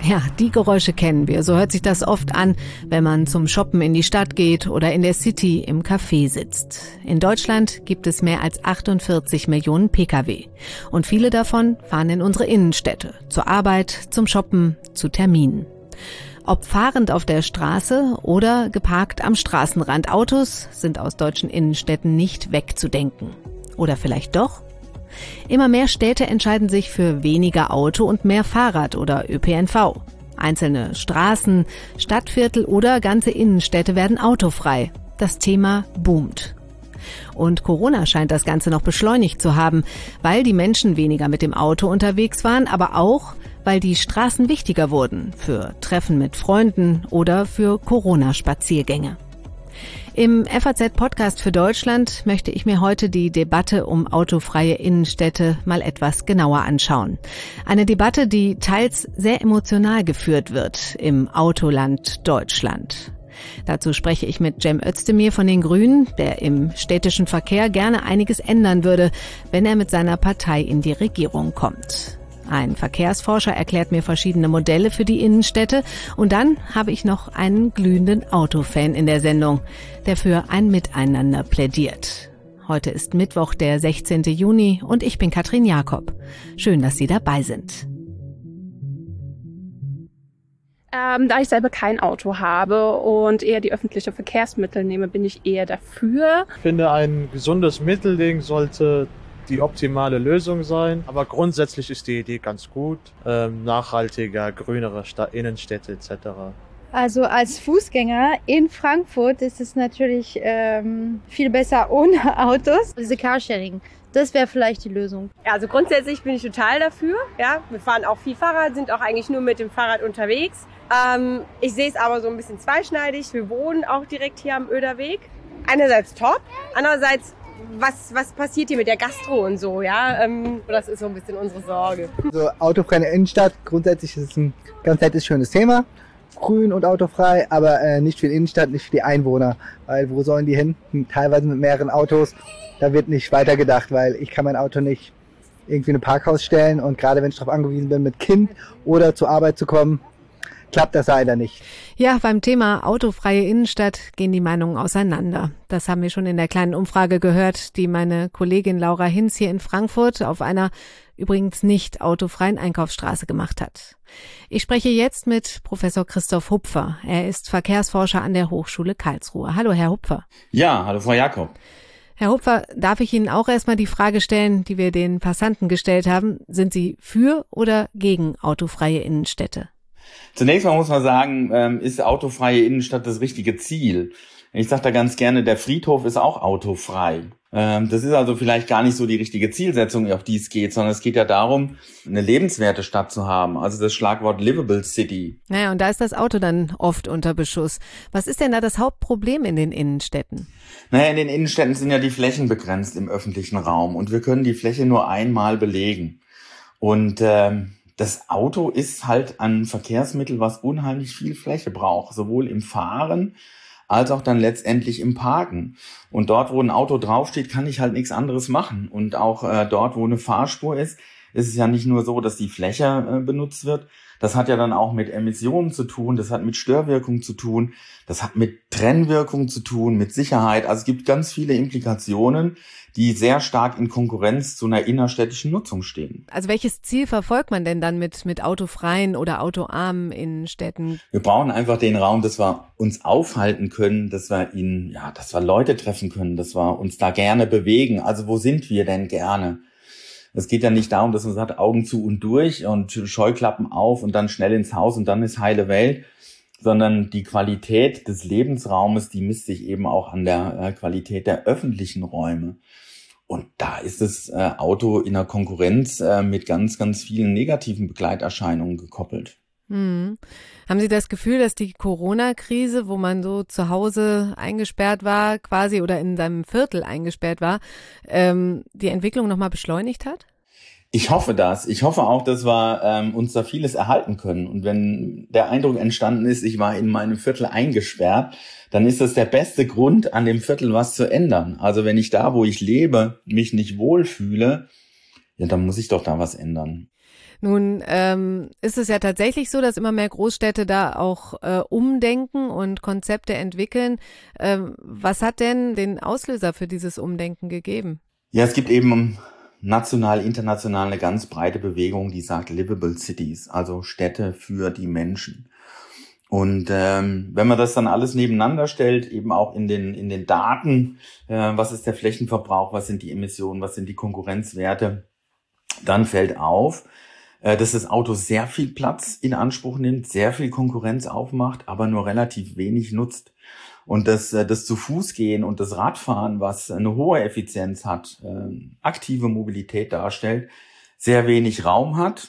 Ja, die Geräusche kennen wir. So hört sich das oft an, wenn man zum Shoppen in die Stadt geht oder in der City im Café sitzt. In Deutschland gibt es mehr als 48 Millionen Pkw. Und viele davon fahren in unsere Innenstädte. Zur Arbeit, zum Shoppen, zu Terminen. Ob fahrend auf der Straße oder geparkt am Straßenrand. Autos sind aus deutschen Innenstädten nicht wegzudenken. Oder vielleicht doch? Immer mehr Städte entscheiden sich für weniger Auto und mehr Fahrrad oder ÖPNV. Einzelne Straßen, Stadtviertel oder ganze Innenstädte werden autofrei. Das Thema boomt. Und Corona scheint das Ganze noch beschleunigt zu haben, weil die Menschen weniger mit dem Auto unterwegs waren, aber auch, weil die Straßen wichtiger wurden für Treffen mit Freunden oder für Corona-Spaziergänge. Im FAZ-Podcast für Deutschland möchte ich mir heute die Debatte um autofreie Innenstädte mal etwas genauer anschauen. Eine Debatte, die teils sehr emotional geführt wird im Autoland Deutschland. Dazu spreche ich mit Cem Özdemir von den Grünen, der im städtischen Verkehr gerne einiges ändern würde, wenn er mit seiner Partei in die Regierung kommt. Ein Verkehrsforscher erklärt mir verschiedene Modelle für die Innenstädte und dann habe ich noch einen glühenden Autofan in der Sendung, der für ein Miteinander plädiert. Heute ist Mittwoch, der 16. Juni und ich bin Katrin Jakob. Schön, dass Sie dabei sind. Da ich selber kein Auto habe und eher die öffentlichen Verkehrsmittel nehme, bin ich eher dafür. Ich finde, ein gesundes Mittelding sollte die optimale Lösung sein. Aber grundsätzlich ist die Idee ganz gut. Nachhaltiger, grünere Innenstädte etc. Also als Fußgänger in Frankfurt ist es natürlich viel besser ohne Autos. Diese Carsharing, das wäre vielleicht die Lösung. Ja, also grundsätzlich bin ich total dafür. Ja, wir fahren auch viel Fahrrad, sind auch eigentlich nur mit dem Fahrrad unterwegs. Ich sehe es aber so ein bisschen zweischneidig. Wir wohnen auch direkt hier am Oederweg. Einerseits top, andererseits was passiert hier mit der Gastro und so, ja? Das ist so ein bisschen unsere Sorge. Also autofreie Innenstadt, grundsätzlich ist es ein ganz nettes, schönes Thema. Grün und autofrei, aber nicht für die Innenstadt, nicht für die Einwohner. Weil wo sollen die hin? Teilweise mit mehreren Autos. Da wird nicht weitergedacht, weil ich kann mein Auto nicht irgendwie in ein Parkhaus stellen. Und gerade wenn ich darauf angewiesen bin, mit Kind oder zur Arbeit zu kommen, klappt das leider nicht. Ja, beim Thema autofreie Innenstadt gehen die Meinungen auseinander. Das haben wir schon in der kleinen Umfrage gehört, die meine Kollegin Laura Hinz hier in Frankfurt auf einer übrigens nicht autofreien Einkaufsstraße gemacht hat. Ich spreche jetzt mit Professor Christoph Hupfer. Er ist Verkehrsforscher an der Hochschule Karlsruhe. Hallo, Herr Hupfer. Ja, hallo, Frau Jakob. Herr Hupfer, darf ich Ihnen auch erstmal die Frage stellen, die wir den Passanten gestellt haben? Sind Sie für oder gegen autofreie Innenstädte? Zunächst mal muss man sagen, ist autofreie Innenstadt das richtige Ziel? Ich sage da ganz gerne, der Friedhof ist auch autofrei. Das ist also vielleicht gar nicht so die richtige Zielsetzung, auf die es geht, sondern es geht ja darum, eine lebenswerte Stadt zu haben. Also das Schlagwort Livable City. Naja, und da ist das Auto dann oft unter Beschuss. Was ist denn da das Hauptproblem in den Innenstädten? Naja, in den Innenstädten sind ja die Flächen begrenzt im öffentlichen Raum und wir können die Fläche nur einmal belegen. Und das Auto ist halt ein Verkehrsmittel, was unheimlich viel Fläche braucht, sowohl im Fahren als auch dann letztendlich im Parken. Und dort, wo ein Auto draufsteht, kann ich halt nichts anderes machen. Und auch dort, wo eine Fahrspur ist es ja nicht nur so, dass die Fläche benutzt wird. Das hat ja dann auch mit Emissionen zu tun, das hat mit Störwirkung zu tun, das hat mit Trennwirkung zu tun, mit Sicherheit. Also es gibt ganz viele Implikationen, die sehr stark in Konkurrenz zu einer innerstädtischen Nutzung stehen. Also welches Ziel verfolgt man denn dann mit autofreien oder autoarmen Innenstädten? Wir brauchen einfach den Raum, dass wir uns aufhalten können, dass wir dass wir Leute treffen können, dass wir uns da gerne bewegen. Also wo sind wir denn gerne? Es geht ja nicht darum, dass man sagt, Augen zu und durch und Scheuklappen auf und dann schnell ins Haus und dann ist heile Welt, sondern die Qualität des Lebensraumes, die misst sich eben auch an der Qualität der öffentlichen Räume. Und da ist das Auto in der Konkurrenz mit ganz, ganz vielen negativen Begleiterscheinungen gekoppelt. Haben Sie das Gefühl, dass die Corona-Krise, wo man so zu Hause eingesperrt war quasi oder in seinem Viertel eingesperrt war, die Entwicklung nochmal beschleunigt hat? Ich hoffe das. Ich hoffe auch, dass wir uns da vieles erhalten können. Und wenn der Eindruck entstanden ist, ich war in meinem Viertel eingesperrt, dann ist das der beste Grund, an dem Viertel was zu ändern. Also wenn ich da, wo ich lebe, mich nicht wohlfühle, ja, dann muss ich doch da was ändern. Nun ist es ja tatsächlich so, dass immer mehr Großstädte da auch umdenken und Konzepte entwickeln. Was hat denn den Auslöser für dieses Umdenken gegeben? Ja, es gibt eben national, international eine ganz breite Bewegung, die sagt Livable Cities, also Städte für die Menschen. Und wenn man das dann alles nebeneinander stellt, eben auch in den Daten, was ist der Flächenverbrauch, was sind die Emissionen, was sind die Konkurrenzwerte, dann fällt auf, dass das Auto sehr viel Platz in Anspruch nimmt, sehr viel Konkurrenz aufmacht, aber nur relativ wenig nutzt. Und das zu Fuß gehen und das Radfahren, was eine hohe Effizienz hat, aktive Mobilität darstellt, sehr wenig Raum hat,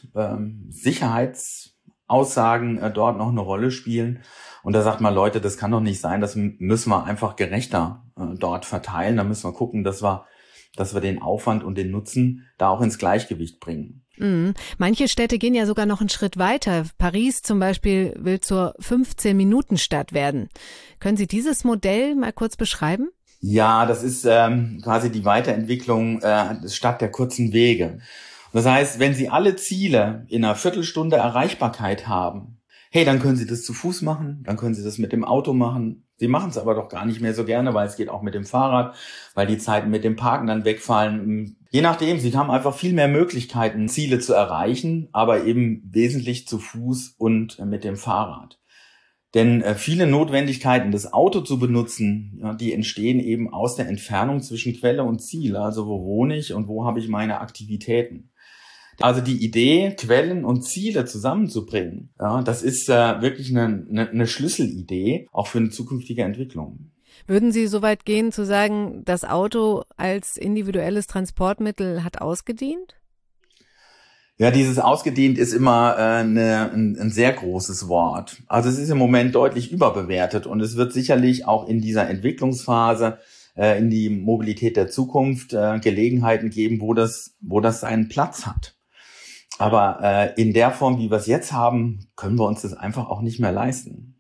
Sicherheitsaussagen dort noch eine Rolle spielen. Und da sagt man, Leute, das kann doch nicht sein, das müssen wir einfach gerechter dort verteilen. Da müssen wir gucken, dass wir den Aufwand und den Nutzen da auch ins Gleichgewicht bringen. Manche Städte gehen ja sogar noch einen Schritt weiter. Paris zum Beispiel will zur 15-Minuten-Stadt werden. Können Sie dieses Modell mal kurz beschreiben? Ja, das ist quasi die Weiterentwicklung statt der kurzen Wege. Das heißt, wenn Sie alle Ziele in einer Viertelstunde Erreichbarkeit haben, hey, dann können Sie das zu Fuß machen, dann können Sie das mit dem Auto machen. Sie machen es aber doch gar nicht mehr so gerne, weil es geht auch mit dem Fahrrad, weil die Zeiten mit dem Parken dann wegfallen. Je nachdem, Sie haben einfach viel mehr Möglichkeiten, Ziele zu erreichen, aber eben wesentlich zu Fuß und mit dem Fahrrad. Denn viele Notwendigkeiten, das Auto zu benutzen, ja, die entstehen eben aus der Entfernung zwischen Quelle und Ziel. Also wo wohne ich und wo habe ich meine Aktivitäten? Also die Idee, Quellen und Ziele zusammenzubringen, ja, das ist wirklich eine Schlüsselidee, auch für eine zukünftige Entwicklung. Würden Sie so weit gehen, zu sagen, das Auto als individuelles Transportmittel hat ausgedient? Ja, dieses ausgedient ist immer ein sehr großes Wort. Also es ist im Moment deutlich überbewertet und es wird sicherlich auch in dieser Entwicklungsphase in die Mobilität der Zukunft Gelegenheiten geben, wo das seinen Platz hat. Aber in der Form, wie wir es jetzt haben, können wir uns das einfach auch nicht mehr leisten.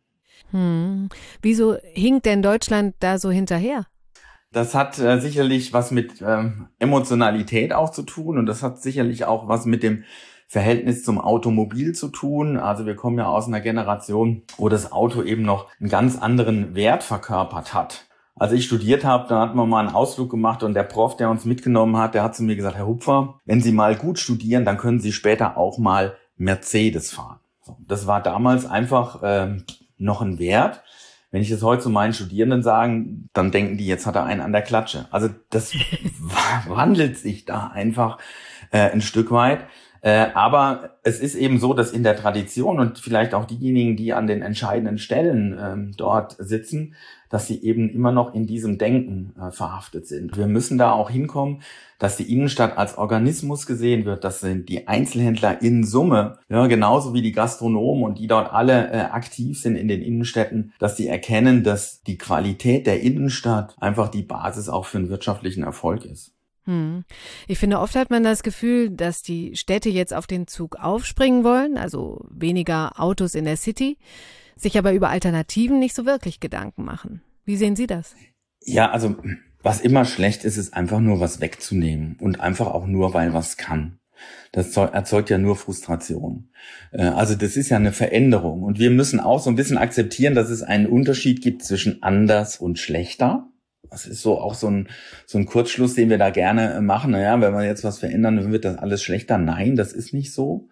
Wieso hinkt denn Deutschland da so hinterher? Das hat sicherlich was mit Emotionalität auch zu tun und das hat sicherlich auch was mit dem Verhältnis zum Automobil zu tun. Also wir kommen ja aus einer Generation, wo das Auto eben noch einen ganz anderen Wert verkörpert hat. Als ich studiert habe, da hatten wir mal einen Ausflug gemacht und der Prof, der uns mitgenommen hat, der hat zu mir gesagt, Herr Hupfer, wenn Sie mal gut studieren, dann können Sie später auch mal Mercedes fahren. So, das war damals einfach noch ein Wert. Wenn ich das heute zu meinen Studierenden sage, dann denken die, jetzt hat er einen an der Klatsche. Also das wandelt sich da einfach ein Stück weit. Aber es ist eben so, dass in der Tradition und vielleicht auch diejenigen, die an den entscheidenden Stellen dort sitzen, dass sie eben immer noch in diesem Denken verhaftet sind. Wir müssen da auch hinkommen, dass die Innenstadt als Organismus gesehen wird, dass die Einzelhändler in Summe, ja, genauso wie die Gastronomen und die dort alle aktiv sind in den Innenstädten, dass die erkennen, dass die Qualität der Innenstadt einfach die Basis auch für einen wirtschaftlichen Erfolg ist. Ich finde, oft hat man das Gefühl, dass die Städte jetzt auf den Zug aufspringen wollen, also weniger Autos in der City, sich aber über Alternativen nicht so wirklich Gedanken machen. Wie sehen Sie das? Ja, also was immer schlecht ist, ist einfach nur was wegzunehmen und einfach auch nur, weil was kann. Das erzeugt ja nur Frustration. Also das ist ja eine Veränderung und wir müssen auch so ein bisschen akzeptieren, dass es einen Unterschied gibt zwischen anders und schlechter. Das ist so auch so ein Kurzschluss, den wir da gerne machen. Naja, wenn wir jetzt was verändern, dann wird das alles schlechter. Nein, das ist nicht so.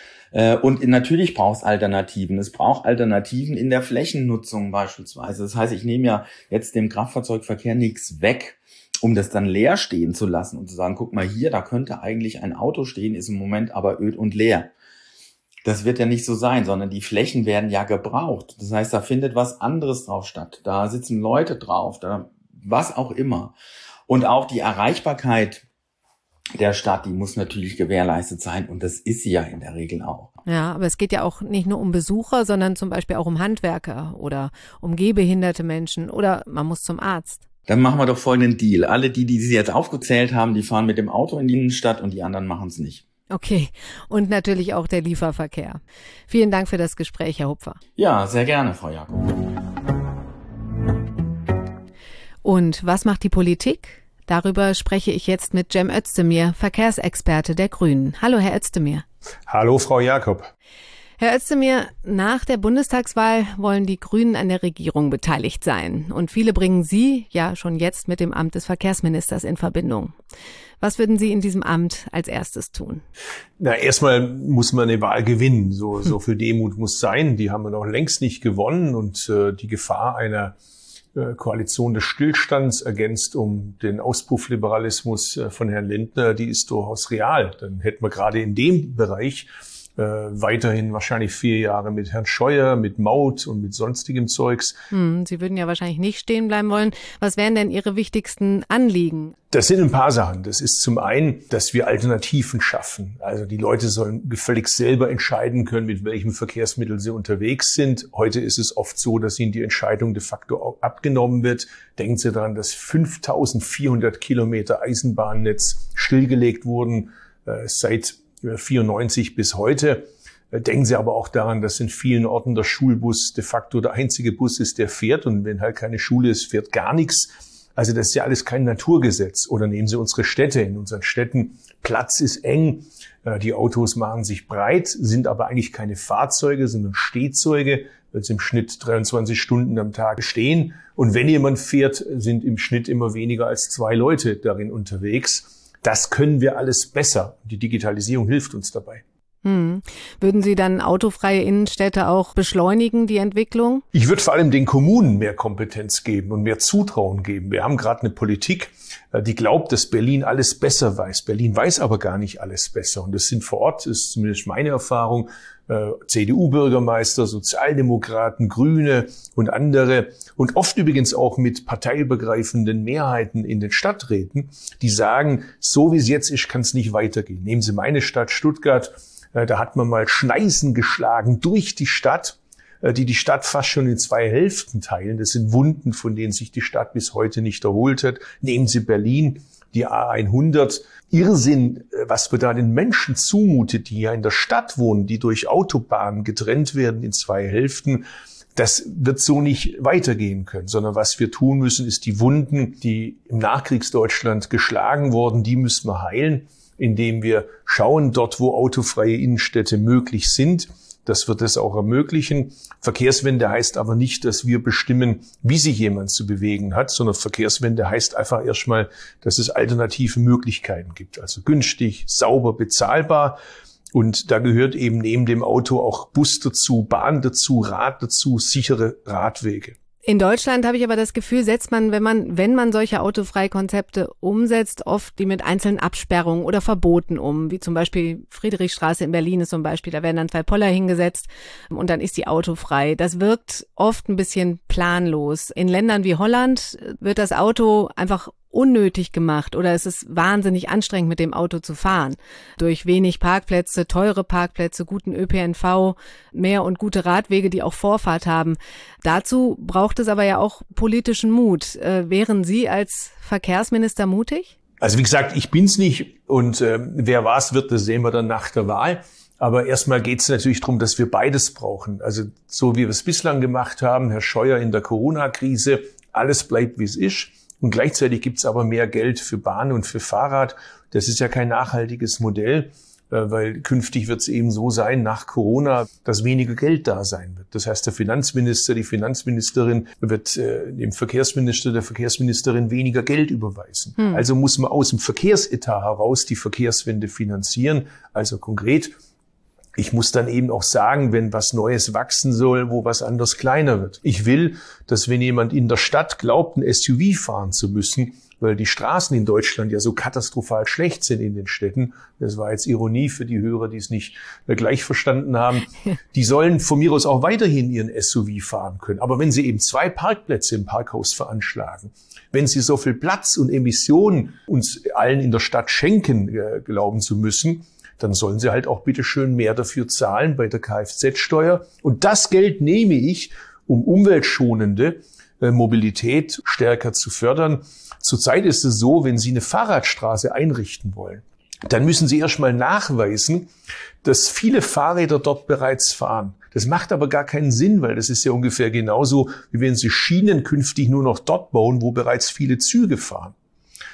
Und natürlich braucht es Alternativen. Es braucht Alternativen in der Flächennutzung beispielsweise. Das heißt, ich nehme ja jetzt dem Kraftfahrzeugverkehr nichts weg, um das dann leer stehen zu lassen und zu sagen, guck mal hier, da könnte eigentlich ein Auto stehen, ist im Moment aber öd und leer. Das wird ja nicht so sein, sondern die Flächen werden ja gebraucht. Das heißt, da findet was anderes drauf statt. Da sitzen Leute drauf, da was auch immer. Und auch die Erreichbarkeit der Stadt, die muss natürlich gewährleistet sein und das ist sie ja in der Regel auch. Ja, aber es geht ja auch nicht nur um Besucher, sondern zum Beispiel auch um Handwerker oder um gehbehinderte Menschen oder man muss zum Arzt. Dann machen wir doch folgenden Deal. Alle die Sie jetzt aufgezählt haben, die fahren mit dem Auto in die Innenstadt und die anderen machen es nicht. Okay, und natürlich auch der Lieferverkehr. Vielen Dank für das Gespräch, Herr Hupfer. Ja, sehr gerne, Frau Jakob. Und was macht die Politik? Darüber spreche ich jetzt mit Cem Özdemir, Verkehrsexperte der Grünen. Hallo, Herr Özdemir. Hallo, Frau Jakob. Herr Özdemir, nach der Bundestagswahl wollen die Grünen an der Regierung beteiligt sein. Und viele bringen Sie ja schon jetzt mit dem Amt des Verkehrsministers in Verbindung. Was würden Sie in diesem Amt als erstes tun? Na, erstmal muss man eine Wahl gewinnen. So viel Demut muss sein. Die haben wir noch längst nicht gewonnen. Und die Gefahr einer Koalition des Stillstands ergänzt um den Auspuffliberalismus von Herrn Lindner, die ist durchaus real. Dann hätten wir gerade in dem Bereich weiterhin wahrscheinlich 4 Jahre mit Herrn Scheuer, mit Maut und mit sonstigem Zeugs. Sie würden ja wahrscheinlich nicht stehen bleiben wollen. Was wären denn Ihre wichtigsten Anliegen? Das sind ein paar Sachen. Das ist zum einen, dass wir Alternativen schaffen. Also die Leute sollen gefälligst selber entscheiden können, mit welchem Verkehrsmittel sie unterwegs sind. Heute ist es oft so, dass ihnen die Entscheidung de facto auch abgenommen wird. Denken Sie daran, dass 5.400 Kilometer Eisenbahnnetz stillgelegt wurden seit 94 bis heute. Denken Sie aber auch daran, dass in vielen Orten der Schulbus de facto der einzige Bus ist, der fährt. Und wenn halt keine Schule ist, fährt gar nichts. Also das ist ja alles kein Naturgesetz. Oder nehmen Sie unsere Städte. In unseren Städten, Platz ist eng. Die Autos machen sich breit, sind aber eigentlich keine Fahrzeuge, sondern Stehzeuge, weil sie im Schnitt 23 Stunden am Tag stehen. Und wenn jemand fährt, sind im Schnitt immer weniger als 2 Leute darin unterwegs. Das können wir alles besser. Die Digitalisierung hilft uns dabei. Würden Sie dann autofreie Innenstädte auch beschleunigen, die Entwicklung? Ich würde vor allem den Kommunen mehr Kompetenz geben und mehr Zutrauen geben. Wir haben gerade eine Politik, die glaubt, dass Berlin alles besser weiß. Berlin weiß aber gar nicht alles besser. Und das sind vor Ort, ist zumindest meine Erfahrung, CDU-Bürgermeister, Sozialdemokraten, Grüne und andere und oft übrigens auch mit parteiübergreifenden Mehrheiten in den Stadträten, die sagen, so wie es jetzt ist, kann es nicht weitergehen. Nehmen Sie meine Stadt Stuttgart, da hat man mal Schneisen geschlagen durch die Stadt, die Stadt fast schon in 2 Hälften teilen. Das sind Wunden, von denen sich die Stadt bis heute nicht erholt hat. Nehmen Sie Berlin, die A100, Irrsinn, was wir da den Menschen zumutet, die ja in der Stadt wohnen, die durch Autobahnen getrennt werden in 2 Hälften. Das wird so nicht weitergehen können, sondern was wir tun müssen, ist die Wunden, die im Nachkriegsdeutschland geschlagen wurden, die müssen wir heilen, indem wir schauen, dort wo autofreie Innenstädte möglich sind. Das wird es auch ermöglichen. Verkehrswende heißt aber nicht, dass wir bestimmen, wie sich jemand zu bewegen hat, sondern Verkehrswende heißt einfach erstmal, dass es alternative Möglichkeiten gibt. Also günstig, sauber, bezahlbar. Und da gehört eben neben dem Auto auch Bus dazu, Bahn dazu, Rad dazu, sichere Radwege. In Deutschland habe ich aber das Gefühl, setzt man, wenn man solche Autofreikonzepte umsetzt, oft die mit einzelnen Absperrungen oder Verboten um, wie zum Beispiel Friedrichstraße in Berlin ist zum Beispiel, da werden dann 2 Poller hingesetzt und dann ist die autofrei. Das wirkt oft ein bisschen planlos. In Ländern wie Holland wird das Auto einfach unnötig gemacht oder es ist wahnsinnig anstrengend, mit dem Auto zu fahren. Durch wenig Parkplätze, teure Parkplätze, guten ÖPNV, mehr und gute Radwege, die auch Vorfahrt haben. Dazu braucht es aber ja auch politischen Mut. Wären Sie als Verkehrsminister mutig? Also wie gesagt, ich bin's nicht und wer was wird, das sehen wir dann nach der Wahl. Aber erstmal geht es natürlich darum, dass wir beides brauchen. Also so wie wir es bislang gemacht haben, Herr Scheuer in der Corona-Krise, alles bleibt wie es ist. Und gleichzeitig gibt es aber mehr Geld für Bahn und für Fahrrad. Das ist ja kein nachhaltiges Modell, weil künftig wird es eben so sein, nach Corona, dass weniger Geld da sein wird. Das heißt, der Finanzminister, die Finanzministerin wird dem Verkehrsminister, der Verkehrsministerin weniger Geld überweisen. Also muss man aus dem Verkehrsetat heraus die Verkehrswende finanzieren. Also konkret, ich muss dann eben auch sagen, wenn was Neues wachsen soll, wo was anderes kleiner wird. Ich will, dass wenn jemand in der Stadt glaubt, ein SUV fahren zu müssen, weil die Straßen in Deutschland ja so katastrophal schlecht sind in den Städten, das war jetzt Ironie für die Hörer, die es nicht gleich verstanden haben, die sollen von mir aus auch weiterhin ihren SUV fahren können. Aber wenn sie eben 2 Parkplätze im Parkhaus veranschlagen, wenn sie so viel Platz und Emissionen uns allen in der Stadt schenken, glauben zu müssen, dann sollen sie halt auch bitte schön mehr dafür zahlen bei der Kfz-Steuer. Und das Geld nehme ich, um umweltschonende Mobilität stärker zu fördern. Zurzeit ist es so, wenn Sie eine Fahrradstraße einrichten wollen, dann müssen Sie erstmal nachweisen, dass viele Fahrräder dort bereits fahren. Das macht aber gar keinen Sinn, weil das ist ja ungefähr genauso, wie wenn Sie Schienen künftig nur noch dort bauen, wo bereits viele Züge fahren.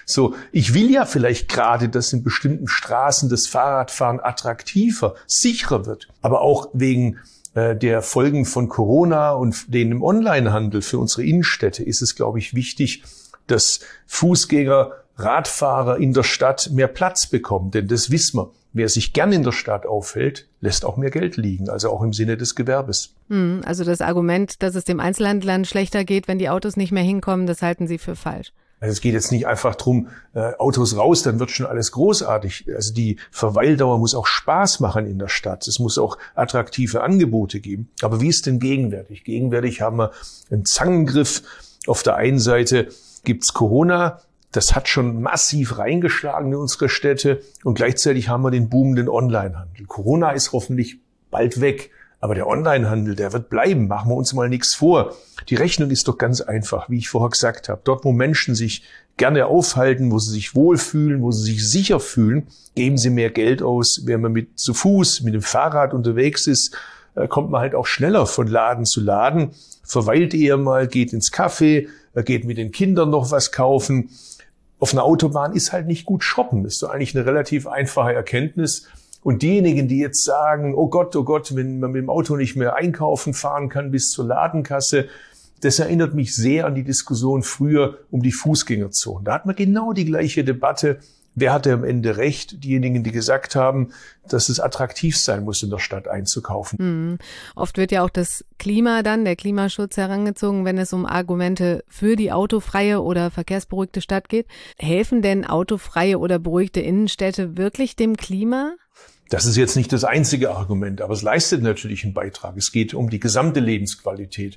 So, ich will ja vielleicht gerade, dass in bestimmten Straßen das Fahrradfahren attraktiver, sicherer wird. Aber auch wegen der Folgen von Corona und denen im Onlinehandel für unsere Innenstädte ist es, glaube ich, wichtig, dass Fußgänger, Radfahrer in der Stadt mehr Platz bekommen. Denn das wissen wir. Wer sich gern in der Stadt aufhält, lässt auch mehr Geld liegen, also auch im Sinne des Gewerbes. Also das Argument, dass es dem Einzelhandel schlechter geht, wenn die Autos nicht mehr hinkommen, das halten Sie für falsch. Also es geht jetzt nicht einfach drum, Autos raus, dann wird schon alles großartig. Also die Verweildauer muss auch Spaß machen in der Stadt. Es muss auch attraktive Angebote geben. Aber wie ist denn gegenwärtig? Gegenwärtig haben wir einen Zangengriff. Auf der einen Seite gibt's Corona. Das hat schon massiv reingeschlagen in unsere Städte. Und gleichzeitig haben wir den boomenden Onlinehandel. Corona ist hoffentlich bald weg. Aber der Onlinehandel, der wird bleiben. Machen wir uns mal nichts vor. Die Rechnung ist doch ganz einfach, wie ich vorher gesagt habe. Dort, wo Menschen sich gerne aufhalten, wo sie sich wohlfühlen, wo sie sich sicher fühlen, geben sie mehr Geld aus. Wenn man zu Fuß, mit dem Fahrrad unterwegs ist, kommt man halt auch schneller von Laden zu Laden, verweilt eher mal, geht ins Café, geht mit den Kindern noch was kaufen. Auf einer Autobahn ist halt nicht gut shoppen. Das ist doch eigentlich eine relativ einfache Erkenntnis. Und diejenigen, die jetzt sagen, oh Gott, wenn man mit dem Auto nicht mehr einkaufen fahren kann bis zur Ladenkasse, das erinnert mich sehr an die Diskussion früher um die Fußgängerzonen. Da hat man genau die gleiche Debatte. Wer hatte am Ende recht? Diejenigen, die gesagt haben, dass es attraktiv sein muss, in der Stadt einzukaufen. Oft wird ja auch das Klima der Klimaschutz herangezogen, wenn es um Argumente für die autofreie oder verkehrsberuhigte Stadt geht. Helfen denn autofreie oder beruhigte Innenstädte wirklich dem Klima? Das ist jetzt nicht das einzige Argument, aber es leistet natürlich einen Beitrag. Es geht um die gesamte Lebensqualität.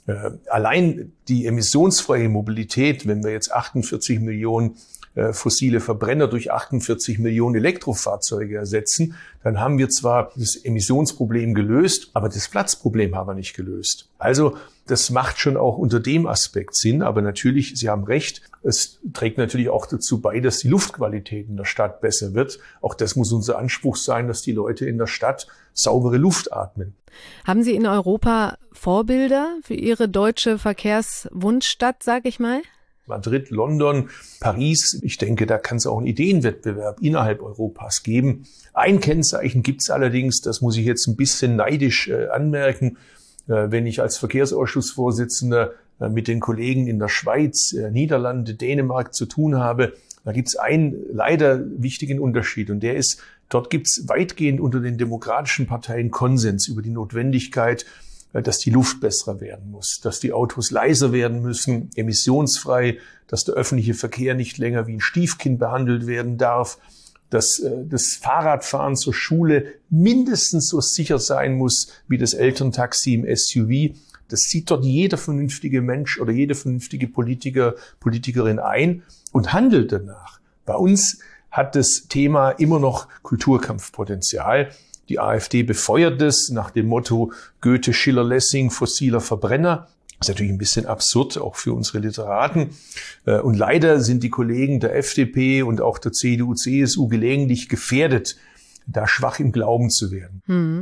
Allein die emissionsfreie Mobilität, wenn wir jetzt 48 Millionen fossile Verbrenner durch 48 Millionen Elektrofahrzeuge ersetzen, dann haben wir zwar das Emissionsproblem gelöst, aber das Platzproblem haben wir nicht gelöst. Also das macht schon auch unter dem Aspekt Sinn, aber natürlich, Sie haben recht, es trägt natürlich auch dazu bei, dass die Luftqualität in der Stadt besser wird. Auch das muss unser Anspruch sein, dass die Leute in der Stadt saubere Luft atmen. Haben Sie in Europa Vorbilder für Ihre deutsche Verkehrswunschstadt, sag ich mal? Madrid, London, Paris. Ich denke, da kann es auch einen Ideenwettbewerb innerhalb Europas geben. Ein Kennzeichen gibt es allerdings, das muss ich jetzt ein bisschen neidisch anmerken, wenn ich als Verkehrsausschussvorsitzender mit den Kollegen in der Schweiz, Niederlande, Dänemark zu tun habe. Da gibt es einen leider wichtigen Unterschied und der ist, dort gibt es weitgehend unter den demokratischen Parteien Konsens über die Notwendigkeit, dass die Luft besser werden muss, dass die Autos leiser werden müssen, emissionsfrei, dass der öffentliche Verkehr nicht länger wie ein Stiefkind behandelt werden darf, dass das Fahrradfahren zur Schule mindestens so sicher sein muss wie das Elterntaxi im SUV. Das sieht dort jeder vernünftige Mensch oder jede vernünftige Politikerin ein und handelt danach. Bei uns hat das Thema immer noch Kulturkampfpotenzial. Die AfD befeuert es nach dem Motto Goethe, Schiller, Lessing, fossiler Verbrenner. Das ist natürlich ein bisschen absurd, auch für unsere Literaten. Und leider sind die Kollegen der FDP und auch der CDU, CSU gelegentlich gefährdet, da schwach im Glauben zu werden.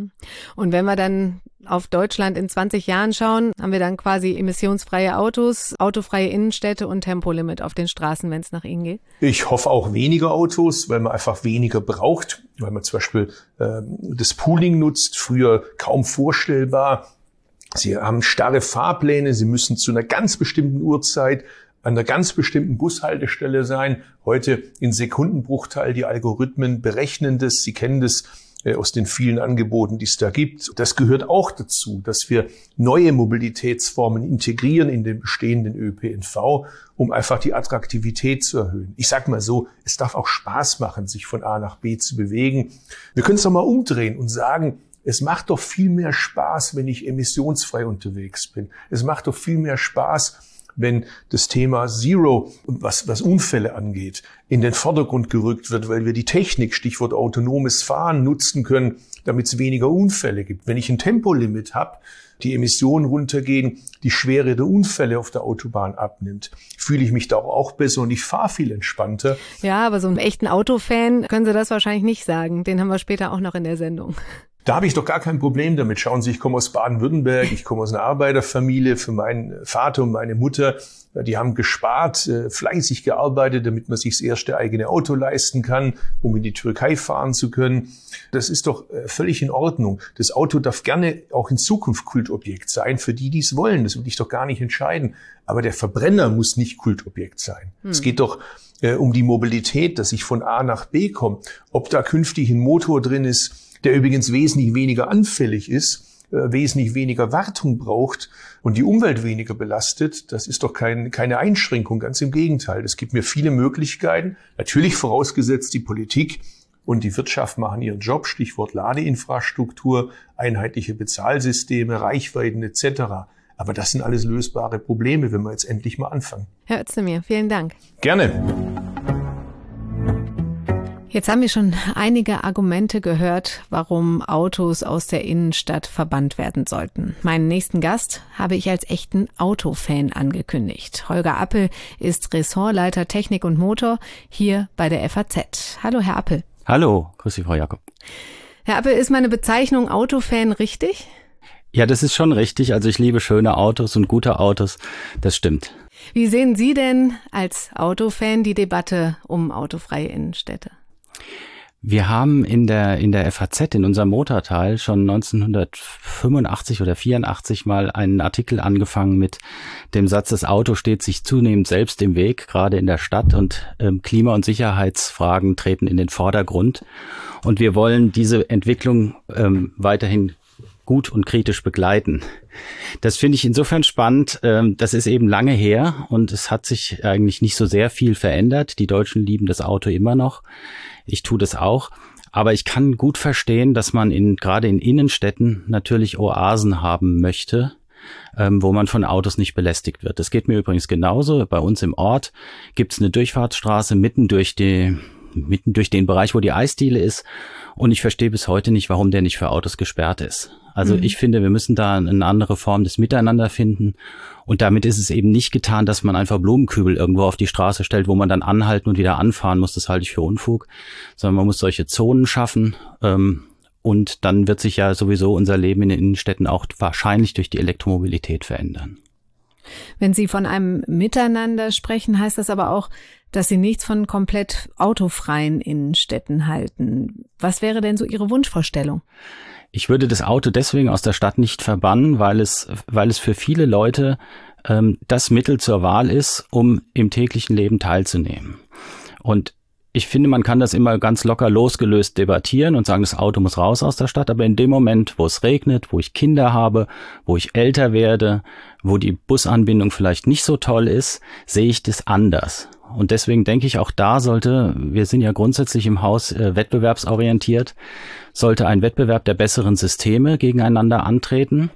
Und wenn wir dann auf Deutschland in 20 Jahren schauen, haben wir dann quasi emissionsfreie Autos, autofreie Innenstädte und Tempolimit auf den Straßen, wenn es nach Ihnen geht? Ich hoffe auch weniger Autos, weil man einfach weniger braucht, weil man zum Beispiel das Pooling nutzt, früher kaum vorstellbar. Sie haben starre Fahrpläne, Sie müssen zu einer ganz bestimmten Uhrzeit an einer ganz bestimmten Bushaltestelle sein. Heute in Sekundenbruchteil, die Algorithmen berechnen das. Sie kennen das aus den vielen Angeboten, die es da gibt. Das gehört auch dazu, dass wir neue Mobilitätsformen integrieren in den bestehenden ÖPNV, um einfach die Attraktivität zu erhöhen. Ich sag mal so, es darf auch Spaß machen, sich von A nach B zu bewegen. Wir können es doch mal umdrehen und sagen, es macht doch viel mehr Spaß, wenn ich emissionsfrei unterwegs bin. Es macht doch viel mehr Spaß, wenn das Thema Zero, was Unfälle angeht, in den Vordergrund gerückt wird, weil wir die Technik, Stichwort autonomes Fahren, nutzen können, damit es weniger Unfälle gibt. Wenn ich ein Tempolimit habe, die Emissionen runtergehen, die Schwere der Unfälle auf der Autobahn abnimmt, fühle ich mich da auch besser und ich fahre viel entspannter. Ja, aber so einem echten Autofan können Sie das wahrscheinlich nicht sagen. Den haben wir später auch noch in der Sendung. Da habe ich doch gar kein Problem damit. Schauen Sie, ich komme aus Baden-Württemberg, ich komme aus einer Arbeiterfamilie. Für meinen Vater und meine Mutter, die haben gespart, fleißig gearbeitet, damit man sich das erste eigene Auto leisten kann, um in die Türkei fahren zu können. Das ist doch völlig in Ordnung. Das Auto darf gerne auch in Zukunft Kultobjekt sein, für die es wollen. Das will ich doch gar nicht entscheiden. Aber der Verbrenner muss nicht Kultobjekt sein. Es geht doch um die Mobilität, dass ich von A nach B komme. Ob da künftig ein Motor drin ist, der übrigens wesentlich weniger anfällig ist, wesentlich weniger Wartung braucht und die Umwelt weniger belastet, das ist doch keine Einschränkung, ganz im Gegenteil. Es gibt mir viele Möglichkeiten, natürlich vorausgesetzt die Politik und die Wirtschaft machen ihren Job, Stichwort Ladeinfrastruktur, einheitliche Bezahlsysteme, Reichweiten etc. Aber das sind alles lösbare Probleme, wenn wir jetzt endlich mal anfangen. Herr Özdemir, vielen Dank. Gerne. Jetzt haben wir schon einige Argumente gehört, warum Autos aus der Innenstadt verbannt werden sollten. Meinen nächsten Gast habe ich als echten Autofan angekündigt. Holger Appel ist Ressortleiter Technik und Motor hier bei der FAZ. Hallo, Herr Appel. Hallo, grüß Sie, Frau Jakob. Herr Appel, ist meine Bezeichnung Autofan richtig? Ja, das ist schon richtig. Also ich liebe schöne Autos und gute Autos. Das stimmt. Wie sehen Sie denn als Autofan die Debatte um autofreie Innenstädte? Wir haben in der FAZ, in unserem Motorteil, schon 1985 oder 84 mal einen Artikel angefangen mit dem Satz, das Auto steht sich zunehmend selbst im Weg, gerade in der Stadt, und Klima- und Sicherheitsfragen treten in den Vordergrund. Und wir wollen diese Entwicklung weiterhin gut und kritisch begleiten. Das finde ich insofern spannend. Das ist eben lange her und es hat sich eigentlich nicht so sehr viel verändert. Die Deutschen lieben das Auto immer noch. Ich tue das auch. Aber ich kann gut verstehen, dass man gerade in Innenstädten natürlich Oasen haben möchte, wo man von Autos nicht belästigt wird. Das geht mir übrigens genauso. Bei uns im Ort gibt es eine Durchfahrtsstraße mitten durch den Bereich, wo die Eisdiele ist. Und ich verstehe bis heute nicht, warum der nicht für Autos gesperrt ist. Also ich finde, wir müssen da eine andere Form des Miteinander finden. Und damit ist es eben nicht getan, dass man einfach Blumenkübel irgendwo auf die Straße stellt, wo man dann anhalten und wieder anfahren muss. Das halte ich für Unfug. Sondern man muss solche Zonen schaffen. Und dann wird sich ja sowieso unser Leben in den Innenstädten auch wahrscheinlich durch die Elektromobilität verändern. Wenn Sie von einem Miteinander sprechen, heißt das aber auch, dass Sie nichts von komplett autofreien Innenstädten halten. Was wäre denn so Ihre Wunschvorstellung? Ich würde das Auto deswegen aus der Stadt nicht verbannen, weil es für viele Leute das Mittel zur Wahl ist, um im täglichen Leben teilzunehmen. Und ich finde, man kann das immer ganz locker losgelöst debattieren und sagen, das Auto muss raus aus der Stadt. Aber in dem Moment, wo es regnet, wo ich Kinder habe, wo ich älter werde, wo die Busanbindung vielleicht nicht so toll ist, sehe ich das anders. Und deswegen denke ich, auch da wir sind ja grundsätzlich im Haus wettbewerbsorientiert, sollte ein Wettbewerb der besseren Systeme gegeneinander antreten.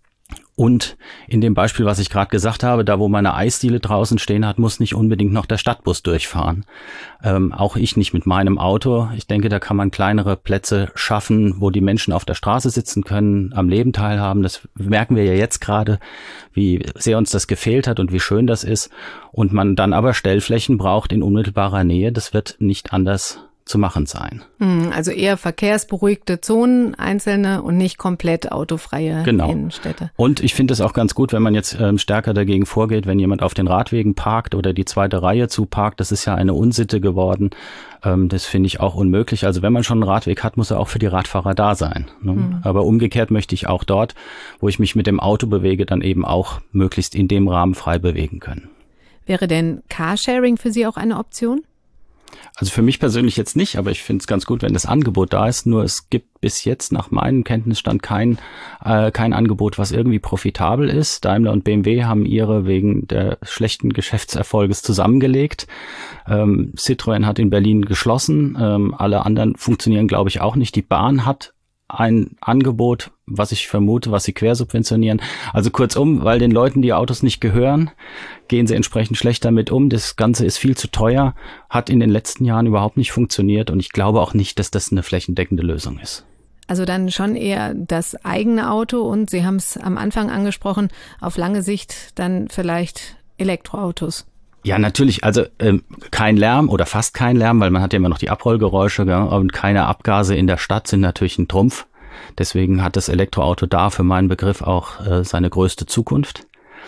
Und in dem Beispiel, was ich gerade gesagt habe, da wo meine Eisdiele draußen stehen hat, muss nicht unbedingt noch der Stadtbus durchfahren. Auch ich nicht mit meinem Auto. Ich denke, da kann man kleinere Plätze schaffen, wo die Menschen auf der Straße sitzen können, am Leben teilhaben. Das merken wir ja jetzt gerade, wie sehr uns das gefehlt hat und wie schön das ist. Und man dann aber Stellflächen braucht in unmittelbarer Nähe. Das wird nicht anders zu machen sein. Also eher verkehrsberuhigte Zonen, einzelne und nicht komplett autofreie Innenstädte. Und ich finde es auch ganz gut, wenn man jetzt stärker dagegen vorgeht, wenn jemand auf den Radwegen parkt oder die zweite Reihe zuparkt. Das ist ja eine Unsitte geworden. Das finde ich auch unmöglich. Also wenn man schon einen Radweg hat, muss er auch für die Radfahrer da sein. Ne? Aber umgekehrt möchte ich auch dort, wo ich mich mit dem Auto bewege, dann eben auch möglichst in dem Rahmen frei bewegen können. Wäre denn Carsharing für Sie auch eine Option? Also für mich persönlich jetzt nicht, aber ich finde es ganz gut, wenn das Angebot da ist. Nur es gibt bis jetzt nach meinem Kenntnisstand kein Angebot, was irgendwie profitabel ist. Daimler und BMW haben ihre wegen der schlechten Geschäftserfolges zusammengelegt. Citroën hat in Berlin geschlossen. Alle anderen funktionieren, glaube ich, auch nicht. Die Bahn hat ein Angebot, was ich vermute, was sie quersubventionieren. Also kurzum, weil den Leuten die Autos nicht gehören, gehen sie entsprechend schlecht damit um. Das Ganze ist viel zu teuer, hat in den letzten Jahren überhaupt nicht funktioniert und ich glaube auch nicht, dass das eine flächendeckende Lösung ist. Also dann schon eher das eigene Auto und Sie haben es am Anfang angesprochen, auf lange Sicht dann vielleicht Elektroautos. Ja, natürlich. Also kein Lärm oder fast kein Lärm, weil man hat ja immer noch die Abrollgeräusche, gell? Und keine Abgase in der Stadt sind natürlich ein Trumpf. Deswegen hat das Elektroauto da für meinen Begriff auch seine größte Zukunft.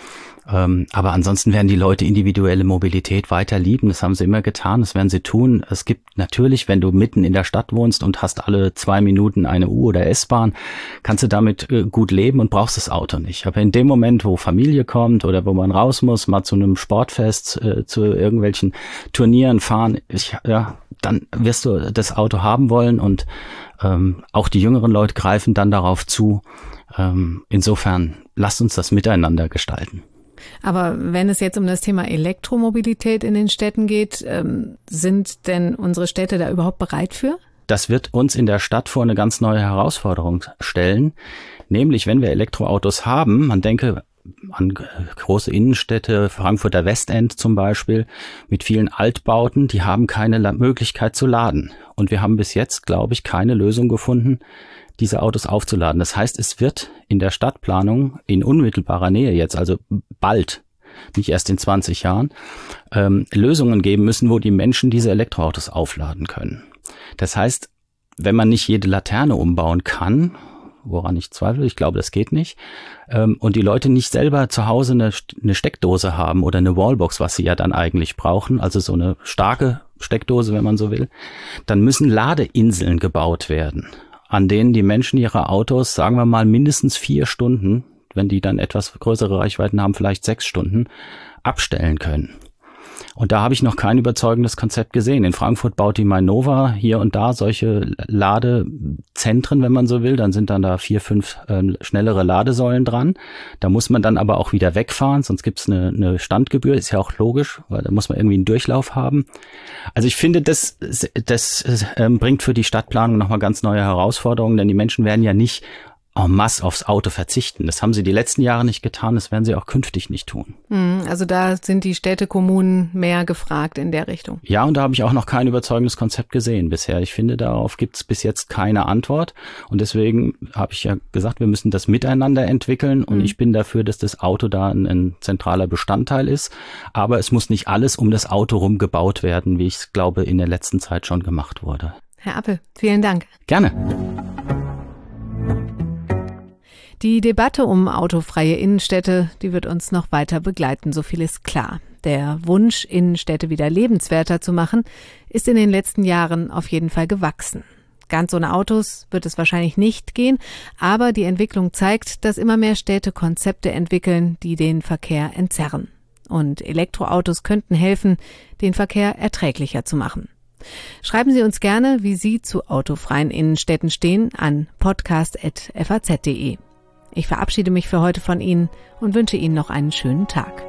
Aber ansonsten werden die Leute individuelle Mobilität weiter lieben. Das haben sie immer getan, das werden sie tun. Es gibt natürlich, wenn du mitten in der Stadt wohnst und hast alle 2 Minuten eine U- oder S-Bahn, kannst du damit gut leben und brauchst das Auto nicht. Aber in dem Moment, wo Familie kommt oder wo man raus muss, mal zu einem Sportfest, zu irgendwelchen Turnieren fahren, dann wirst du das Auto haben wollen und auch die jüngeren Leute greifen dann darauf zu. Insofern, lasst uns das miteinander gestalten. Aber wenn es jetzt um das Thema Elektromobilität in den Städten geht, sind denn unsere Städte da überhaupt bereit für? Das wird uns in der Stadt vor eine ganz neue Herausforderung stellen. Nämlich, wenn wir Elektroautos haben, man denke an große Innenstädte, Frankfurter Westend zum Beispiel, mit vielen Altbauten, die haben keine Möglichkeit zu laden. Und wir haben bis jetzt, glaube ich, keine Lösung gefunden, diese Autos aufzuladen. Das heißt, es wird in der Stadtplanung in unmittelbarer Nähe jetzt, also bald, nicht erst in 20 Jahren, Lösungen geben müssen, wo die Menschen diese Elektroautos aufladen können. Das heißt, wenn man nicht jede Laterne umbauen kann, woran ich zweifle, ich glaube, das geht nicht, und die Leute nicht selber zu Hause eine Steckdose haben oder eine Wallbox, was sie ja dann eigentlich brauchen, also so eine starke Steckdose, wenn man so will, dann müssen Ladeinseln gebaut werden, an denen die Menschen ihre Autos, sagen wir mal, mindestens 4 Stunden, wenn die dann etwas größere Reichweiten haben, vielleicht 6 Stunden, abstellen können. Und da habe ich noch kein überzeugendes Konzept gesehen. In Frankfurt baut die Mainova hier und da solche Ladezentren, wenn man so will. Dann sind dann da 4, 5 schnellere Ladesäulen dran. Da muss man dann aber auch wieder wegfahren, sonst gibt's eine Standgebühr. Ist ja auch logisch, weil da muss man irgendwie einen Durchlauf haben. Also ich finde, das bringt für die Stadtplanung nochmal ganz neue Herausforderungen, denn die Menschen werden ja nicht en masse aufs Auto verzichten. Das haben sie die letzten Jahre nicht getan, das werden sie auch künftig nicht tun. Also da sind die Städte, Kommunen mehr gefragt in der Richtung. Ja, und da habe ich auch noch kein überzeugendes Konzept gesehen bisher. Ich finde, darauf gibt es bis jetzt keine Antwort. Und deswegen habe ich ja gesagt, wir müssen das miteinander entwickeln. Und ich bin dafür, dass das Auto da ein zentraler Bestandteil ist. Aber es muss nicht alles um das Auto rum gebaut werden, wie ich es glaube, in der letzten Zeit schon gemacht wurde. Herr Appel, vielen Dank. Gerne. Die Debatte um autofreie Innenstädte, die wird uns noch weiter begleiten, so viel ist klar. Der Wunsch, Innenstädte wieder lebenswerter zu machen, ist in den letzten Jahren auf jeden Fall gewachsen. Ganz ohne Autos wird es wahrscheinlich nicht gehen, aber die Entwicklung zeigt, dass immer mehr Städte Konzepte entwickeln, die den Verkehr entzerren. Und Elektroautos könnten helfen, den Verkehr erträglicher zu machen. Schreiben Sie uns gerne, wie Sie zu autofreien Innenstädten stehen, an podcast@faz.de. Ich verabschiede mich für heute von Ihnen und wünsche Ihnen noch einen schönen Tag.